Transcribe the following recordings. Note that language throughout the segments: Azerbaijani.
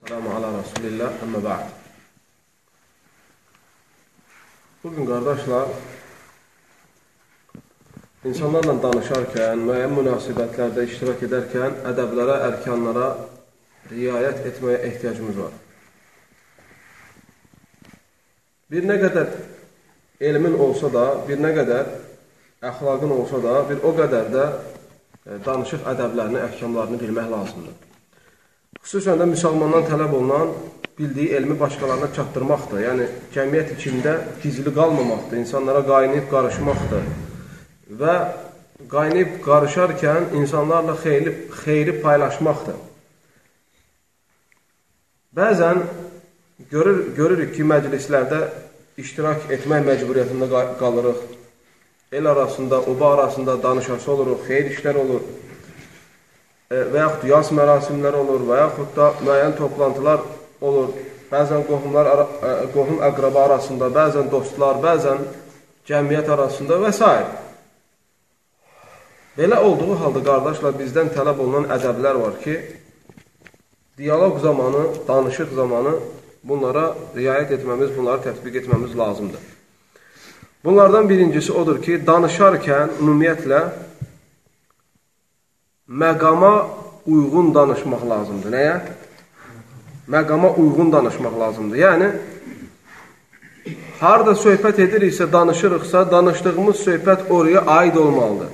Selamu ala Rasulillah, əmmə ba'd. Bugün qardaşlar, insanlarla danışarkən, müəyyən münasibətlərdə iştirak edərkən ədəblərə, ərkanlara riayət etməyə ehtiyacımız var. Bir nə qədər elmin olsa da, bir nə qədər əxlaqın olsa da, bir o qədər də danışıq ədəblərini, əhkamlarını bilmək lazımdır. Xüsusən də müsəlmandan tələb olunan bildiyi elmi başqalarına çatdırmaqdır. Yəni, cəmiyyət içində gizli qalmamaqdır, insanlara qaynayıb qarışmaqdır. Və qaynayıb qarışarkən insanlarla xeyri paylaşmaqdır. Bəzən görürük ki, məclislərdə iştirak etmək məcburiyyətində qalırıq. El arasında, oba arasında danışası oluruq, xeyir işlər olur. Və yaxud yas mərasimlər olur, və yaxud da müəyyən toplantılar olur. Bəzən qohum əqraba arasında, bəzən dostlar, bəzən cəmiyyət arasında və s. Belə olduğu halda, qardaşlar, bizdən tələb olunan ədəblər var ki, diyaloq zamanı, danışıq zamanı bunlara riayət etməmiz, bunları tətbiq etməmiz lazımdır. Bunlardan birincisi odur ki, danışarkən ümumiyyətlə məqama uyğun danışmaq lazımdır. Nəyə? Məqama uyğun danışmaq lazımdır. Yəni, harada söhbət ediriksə, danışırıqsa, danışdığımız söhbət oraya aid olmalıdır.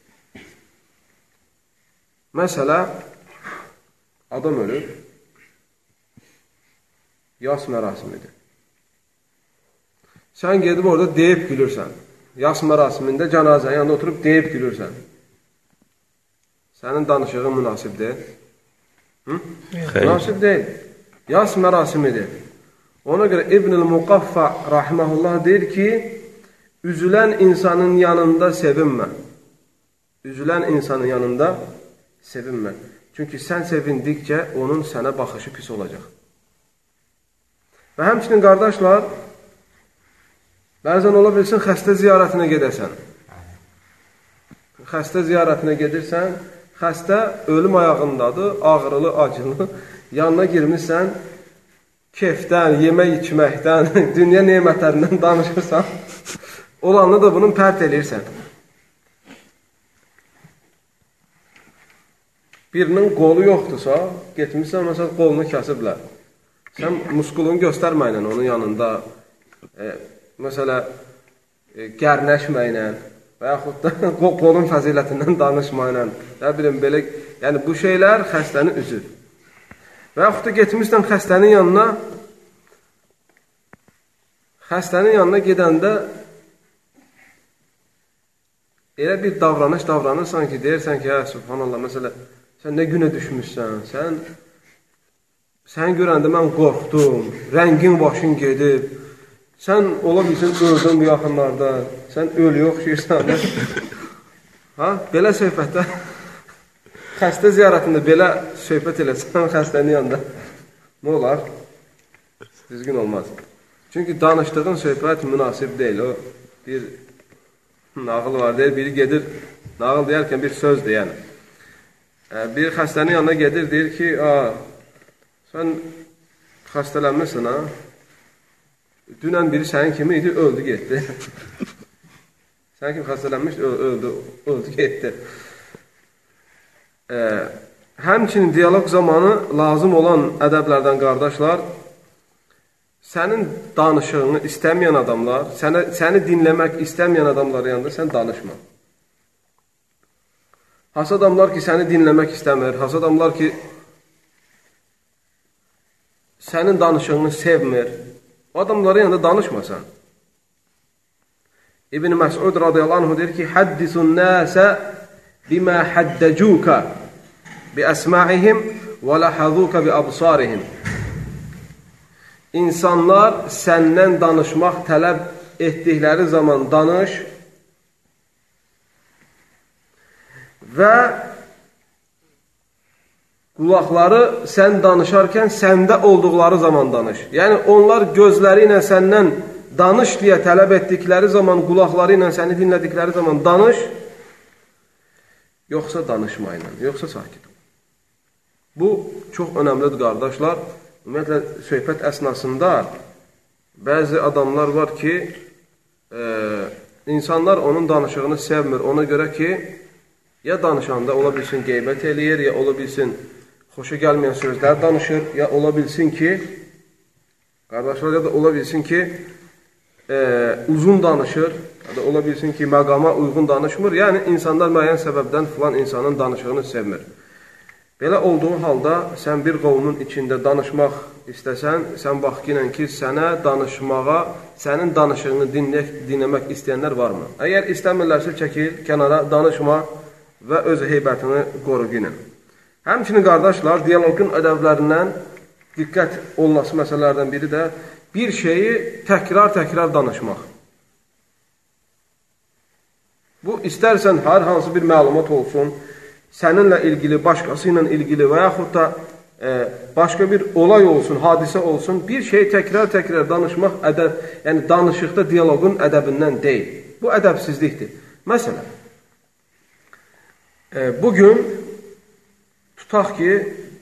Məsələ, adam ölür, yas mərasimidir. Sən gedib orada deyib gülürsən. Yas mərasimində cənazənin yanında oturub deyib gülürsən. Sənin danışığın münasib deyil. Münasib deyil. Yas mərasimidir. Ona görə İbn-i Muqaffa rahiməhullah deyir ki, üzülən insanın yanında sevinmə. Üzülən insanın yanında sevinmə. Çünki sən sevindikcə onun sənə baxışı pis olacaq. Və həmçinin qardaşlar, bəzən ola bilsin xəstə ziyarətinə gedəsən. Xəstə ziyarətinə gedirsən, xəstə ölüm ayağındadır, ağrılı, acılı, yanına girmişsən, kefdən, yemək içməkdən, dünya nemətlərindən danışırsan, olanla da bunu pərt eləyirsən. Birinin qolu yoxdursa, getmişsən, məsələn, qolunu kəsiblər. Sən muskulunu göstərməklə onun yanında, məsələn, gərnəşməklə, və yaxud da qolun fəzilətindən danışmayla, nə bilim, belə, yəni bu şeylər xəstəni üzür. Və yaxud da getmişdən xəstənin yanına gedəndə elə bir davranırsan ki, deyirsən ki, subhanallah, məsələ, sən nə günə düşmüşsən, sən görəndə mən qorxdum, rəngin başın gedib, sən ola bilsin öldün yaxınlarda, sən ölüyə oxşayırsan. Belə söhbətdə, xəstə ziyarətində belə söhbət eləsən xəstənin yanında, nə olar? Düzgün olmaz. Çünki danışdığın söhbət münasib deyil. O bir nağıl var deyil, biri gedir, nağıl deyərkən bir söz deyən. Bir xəstənin yanına gedir, deyir ki, sən xəstələnmişsin, dünən biri sənin kimi idi, öldü, getdi. Sənin kimi xəstələnmiş, öldü, getdi. Həmçinin diyaloq zamanı lazım olan ədəblərdən qardaşlar, sənin danışığını istəməyən adamlar, səni dinləmək istəməyən adamlar yanında sən danışma. Has adamlar ki, səni dinləmək istəmir, has adamlar ki, sənin danışığını sevmir, o adamların yanında danışmasan. İbn-i Məsud radiyallahu anh deyir ki, Haddisun nəsə bimə həddəcuka bi əsma'ihim və ləhəzuka bi absarihim. İnsanlar səndən danışmaq tələb etdikləri zaman danış və qulaqları sən danışarkən səndə olduqları zaman danış. Yəni, onlar gözləri ilə səndən danış deyə tələb etdikləri zaman, qulaqları ilə səni dinlədikləri zaman danış, yoxsa danışmayla, yoxsa sakit ol. Bu, çox önəmlidir, qardaşlar. ümumiyyətlə, söhbət əsnasında bəzi adamlar var ki, insanlar onun danışığını sevmir. Ona görə ki, ya danışanda ola bilsin qeybət eləyir, ya ola bilsin xoşa gəlməyən sözlər danışır, ya ola bilsin ki, qardaşlar, ya da ola bilsin ki, uzun danışır, ya da ola bilsin ki, məqama uyğun danışmır. Yəni, insanlar müəyyən səbəbdən filan insanın danışığını sevmir. Belə olduğu halda, sən bir qovmun içində danışmaq istəsən, sən bax ki, sənə danışmağa, sənin danışığını dinləmək istəyənlər varmı? Əgər istəmirlərsə, çəkil, kənara danışma və öz heybətini qoru günə. Həmçinin, qardaşlar, diyaloqun ədəblərindən diqqət olunması məsələlərdən biri də bir şeyi təkrar danışmaq. Bu, istərsən hər hansı bir məlumat olsun, səninlə ilgili, başqası ilə ilgili və yaxud da başqa bir olay olsun, hadisə olsun, bir şeyi təkrar danışmaq, yəni danışıqda diyaloqun ədəbindən deyil. Bu ədəbsizlikdir. Məsələn, bugün tutaq ki,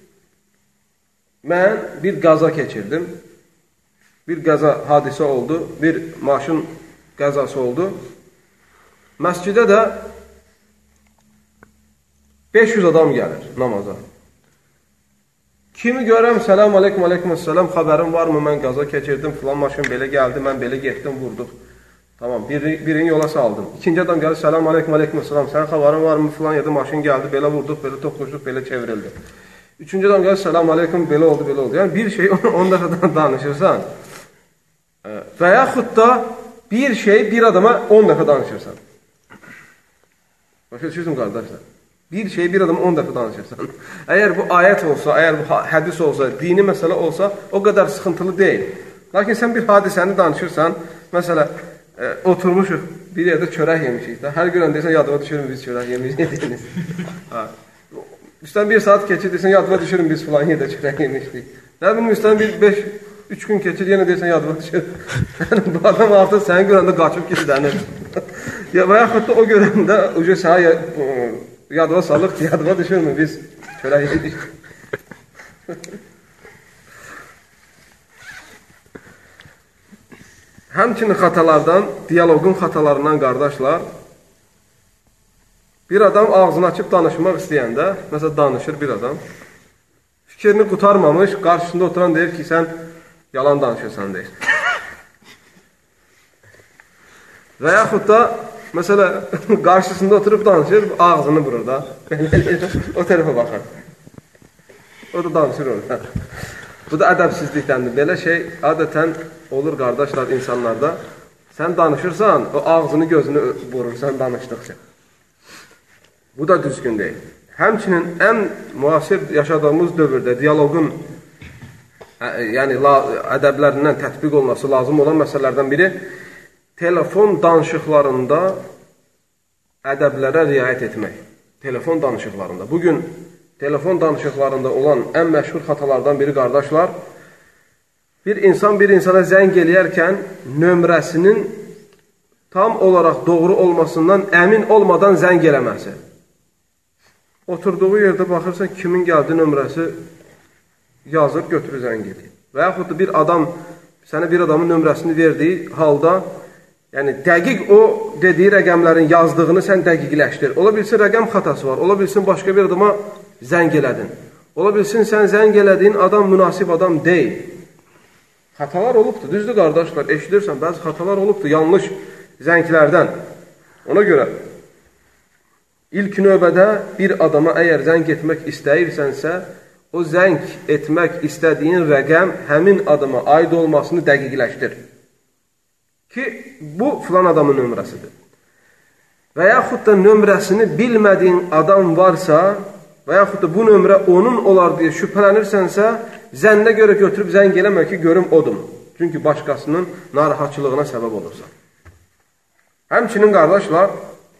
mən bir qəza keçirdim, bir qəza hadisə oldu, bir maşın qəzası oldu. Məscidə də 500 adam gəlir namaza. Kimi görəm, səlam aleykum, aleykümsəlam, xəbərim varmı, mən qaza keçirdim, filan maşın belə gəldi, mən belə getdim, vurduq. Tamam, birini yola saldım. İkinci adam gəlir, səlam aleykum, aleykümsəlam, sənin xəbərin varmı, filan yerdə maşın gəldi, belə vurduq, belə toxuşduq, belə çevrildi. Üçüncü adam gəlir, səlam aleykum, belə oldu, belə oldu. Yəni, bir şey 10 dəfədən danışırsan və yaxud da bir şey bir adama 10 dəfə danışırsan. Başa düşürsün, qardaşlar. Bir şeyi bir adam 10 dəfə danışırsan. Əgər bu ayət olsa, əgər bu hədis olsa, dini məsələ olsa, o qədər sıxıntılı deyil. Lakin sən bir hadisəni danışırsan, məsələ, oturmuşuq, bir yerdə çörək yemişik. Hər görən deyirsən, yadıma düşürüm, biz çörək yemişik. Üstdən bir saat keçir, deyirsən, yadıma düşürüm, biz filan yerdə çörək yemişdik. Nə bilim, üstdən bir 3 gün keçir, yenə deyirsən, yadıma düşürüm. Bu adam artıq səni görəndə qaçıb gizlənir. Və yaxud da o görəndə, uca sənə yadıma salıq ki, yadıma düşürmü, biz çörək yedik. Həmçinin xatalardan, diyaloqun xatalarından, qardaşlar, bir adam ağzını açıb danışmaq istəyəndə, məsələn, danışır bir adam, fikrini qutarmamış, qarşısında oturan deyir ki, sən yalan danışırsan, deyir. Və yaxud da, məsələ, qarşısında oturub danışır, ağzını vurur da, o tərəfə baxır. O da danışır orada. Bu da ədəbsizlikdəndir. Belə şey adətən olur, qardaşlar, insanlarda. Sən danışırsan, o ağzını, gözünü vurursan danışdıqca. Bu da düzgün deyil. Həmçinin ən müasir yaşadığımız dövrdə diyaloqun yəni ədəblərindən tətbiq olması lazım olan məsələlərdən biri telefon danışıqlarında ədəblərə riayət etmək. Telefon danışıqlarında. Bugün telefon danışıqlarında olan ən məşhur xatalardan biri, qardaşlar, bir insan bir insana zəng eləyərkən nömrəsinin tam olaraq doğru olmasından əmin olmadan zəng eləməsi. Oturduğu yerdə baxırsa, kimin gəldi nömrəsi yazır, götürür zəng edir. Və yaxud da bir adam, sənə bir adamın nömrəsini verdiyi halda, yəni dəqiq o dediyi rəqəmlərin yazdığını sən dəqiqləşdir. Ola bilsin, rəqəm xatası var. Ola bilsin, başqa bir adama zəng elədin. Ola bilsin, sən zəng elədiyin adam münasib adam deyil. Xatalar olubdur. Düzdür, qardaşlar, eşidirsən, bəzi xatalar olubdur, yanlış zənglərdən. Ona görə ilk növbədə bir adama əgər zəng etmək istəyirsənsə, o zəng etmək istədiyin rəqəm həmin adama aid olmasını dəqiqləşdir. Ki, bu filan adamın nömrəsidir. Və yaxud da nömrəsini bilmədiyin adam varsa, və yaxud da bu nömrə onun olar deyə şübhələnirsənsə, zənnə görə götürüb zəng eləmə ki, görüm odur. Çünki başqasının narahatçılığına səbəb olursa. Həmçinin, qardaşlar,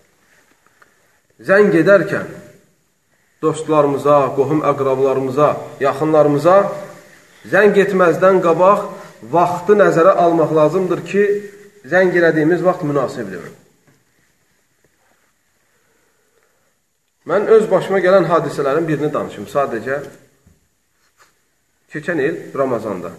zəng edərkən dostlarımıza, qohum əqrablarımıza, yaxınlarımıza zəng etməzdən qabaq vaxtı nəzərə almaq lazımdır ki, zəng elədiyimiz vaxt münasibdir. Mən öz başıma gələn hadisələrin birini danışım. Sadəcə Keçən il Ramazanda.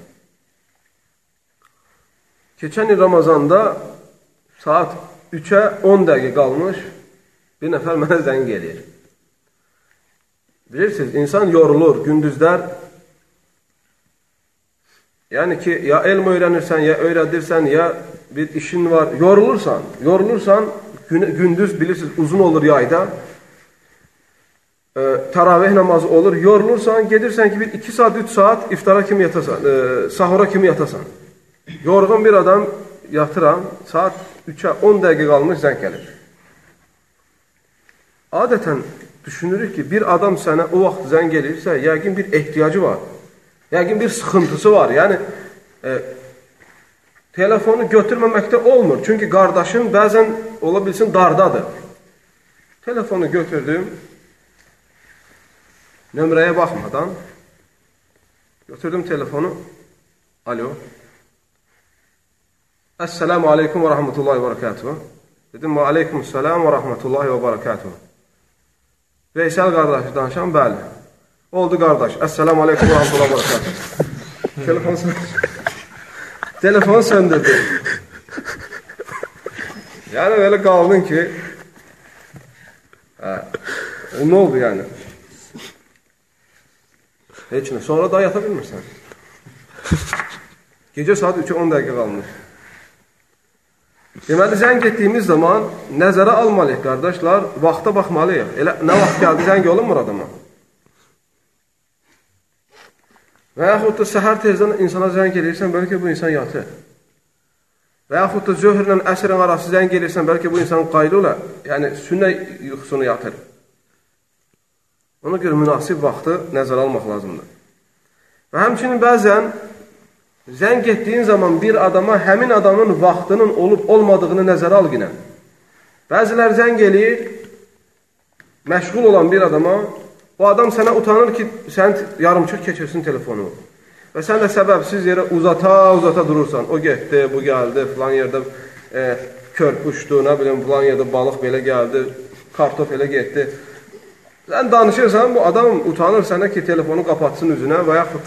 Keçən il Ramazanda saat 3-ə 10 dəqiqə qalmış bir nəfər mənə zəng edir. Bilirsiniz, insan yorulur, gündüzlər. Yəni ki, ya elm öyrənirsən, ya öyrədirsən, ya bir işin var. Yorulursan, gündüz bilirsiniz, uzun olur yayda. Təravih namazı olur, yorulursan, gedirsən ki, bir 2 saat, 3 saat iftara kimi yatasan, sahura kimi yatasan. Yorğun bir adam yatıram, saat 3-ə 10 dəqiqə qalmış zəng gəlir. Adətən düşünürük ki, bir adam sənə o vaxt zəng gəlirsə, yəqin bir ehtiyacı var, yəqin bir sıxıntısı var. Yəni, telefonu götürməməkdə olmur. Çünki qardaşın bəzən ola bilsin dardadır. Telefonu götürdüm, nömrəyə baxmadan götürdüm telefonu. Alo. Esselamu aleykum və rahmetullahi və barakatuhu. Dedim, və aleykumselam və rahmetullahi və barakatuhu. Veysel qardaşı danışan, bəli. Oldu qardaş. Esselamu aleykum və rahmetullahi və barakatuhu. Telefonu söndürdü. Yəni, belə qaldın ki, nə oldu yəni? Heç nə. Sonra da yata bilmirsən. Gecə saat 3-ə 10 dəqiqə qalmış. Deməli, zəng etdiyimiz zaman nəzərə almalıyıq, qardaşlar, vaxta baxmalıyıq. Elə nə vaxt gəldi, zəng olunmur adama. Və yaxud da səhər tezdən insana zəng eləyirsən, bəlkə bu insan yatır. Və yaxud da zöhrlə əsrin arası zəng eləyirsən, bəlkə bu insan qaylı olar, yəni sünnə yuxusunu yatır. Ona görə münasib vaxtı nəzərə almaq lazımdır. Və həmçinin bəzən zəng etdiyin zaman bir adama həmin adamın vaxtının olub-olmadığını nəzərə al yine. Bəzilər zəng eləyir, məşğul olan bir adama, o adam sənə utanır ki, sən yarımçıq keçirsin telefonu. Və sən də səbəbsiz yerə uzata durursan. O getdi, bu gəldi, filan yerdə körp uçdu, nə bilim, filan yerdə balıq belə gəldi, kartof elə getdi. Sən danışırsan, bu adam utanır sənə ki, telefonu qapatsın üzünə və yaxud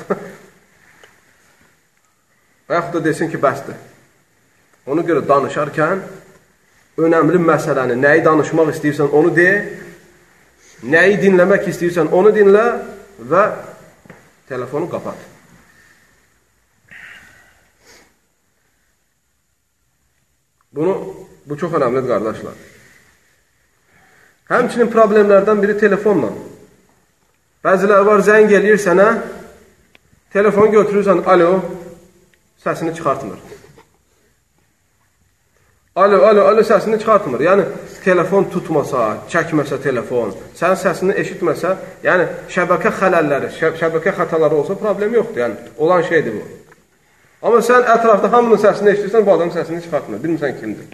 da desin ki, bəsdir. Ona görə danışarkən önəmli məsələni, nəyi danışmaq istəyirsən, onu de, nəyi dinləmək istəyirsən, onu dinlə və telefonu qapat. Bu çox önəmlidir, qardaşlar. Həmçinin problemlərdən biri telefonla. Bəzilər var, zəng eləyir sənə, telefonu götürürsən, alo, səsini çıxartmır. Alo, səsini çıxartmır. Yəni, telefon tutmasa, çəkməsə telefon, sənin səsini eşitməsə, yəni şəbəkə xələlləri, şəbəkə xətaları olsa problem yoxdur. Yəni, olan şeydir bu. Amma sən ətrafda hamının səsini eşitirsən, bu adamın səsini çıxartmır. Bilmirsən kimdir.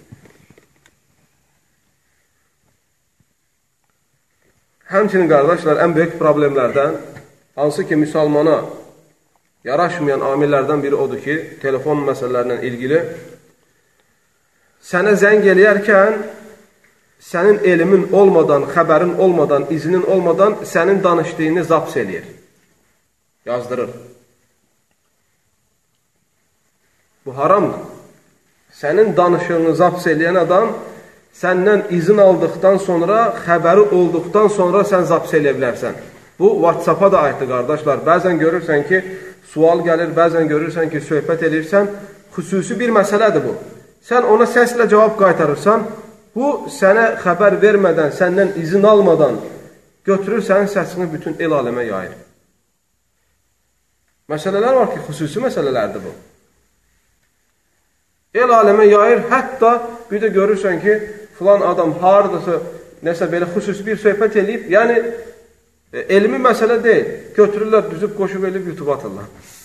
Həmçinin, qardaşlar, ən böyük problemlərdən, hansı ki, müsəlmana yaraşmayan amillərdən biri odur ki, telefon məsələlərindən ilgili, sənə zəng eləyərkən, sənin elmin olmadan, xəbərin olmadan, izinin olmadan sənin danışdığını zaps eləyir, yazdırır. Bu haramdır. Sənin danışığını zaps eləyən adam, səndən izin aldıqdan sonra, xəbəri olduqdan sonra sən zaps eləyə bilərsən. Bu, WhatsApp-a da aiddir, qardaşlar. Bəzən görürsən ki, sual gəlir, bəzən görürsən ki, söhbət edirsən, xüsusi bir məsələdir bu. Sən ona səslə cavab qaytarırsan, bu, sənə xəbər vermədən, səndən izin almadan götürür sənin səsini bütün el aləmə yayır. Məsələlər var ki, xüsusi məsələlərdir bu. El aləmə yayır, hətta bir də görürsən ki, filan adam haradasa, nəsə belə xüsusi bir söhbət eləyib, yəni, elmi məsələ deyil. Götürürlər, düzüb, qoşub elib, YouTube atırlar.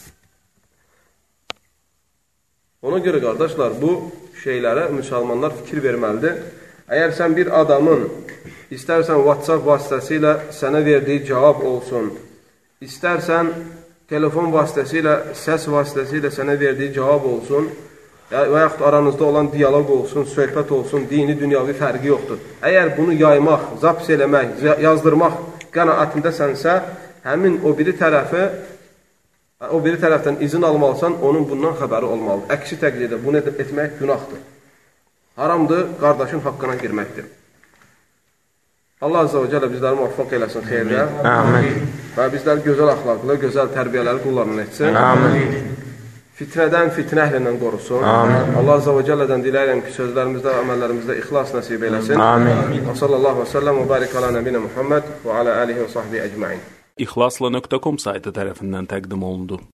Ona görə, qardaşlar, bu şeylərə müsəlmanlar fikir verməlidir. Əgər sən bir adamın, istərsən WhatsApp vasitəsilə sənə verdiyi cavab olsun, istərsən telefon vasitəsilə, səs vasitəsilə sənə verdiyi cavab olsun, və yaxud aranızda olan diyaloq olsun, söhbət olsun, dini, dünyavi fərqi yoxdur. Əgər bunu yaymaq, zaps eləmək, yazdırmaq qənaətindəsənsə, həmin o biri tərəfi O biri tərəfdən izin almalısan, onun bundan xəbəri olmalıdır. Əksi təqdirdə bunu etmək günahdır. Haramdır, qardaşın haqqına girməkdir. Allah Azza və Cəllə bizləri muvaffaq eləsin xeyirlə. Amin. Və bizləri gözəl əxlaqlı, gözəl tərbiyələri qullarından etsin. Amin. Fitnədən, fitnə əhlindən qorusun. Amin. Allah Azza və Cəllədən diləyirəm ki, sözlərimizdə, əməllərimizdə ixlas nəsib eləsin. Amin. Və sallallahu və səlləm və barik alə nəbinə Muhammed və alə alihi və sahbihi əcmain. İxlasla.com saytı tərəfindən təqdim olundu.